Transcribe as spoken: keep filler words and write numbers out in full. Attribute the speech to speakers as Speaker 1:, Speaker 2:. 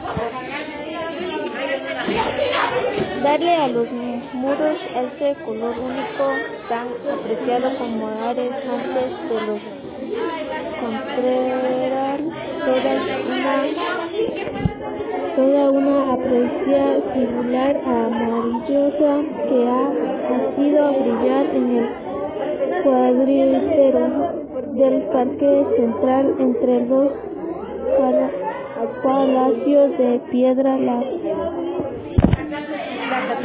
Speaker 1: Darle a los muros ese color único tan apreciado como Ares antes de los Contreras, toda una, toda una aprecia singular amarillosa que ha hacido brillar en el cuadrilátero del parque central entre dos palacios de piedra. La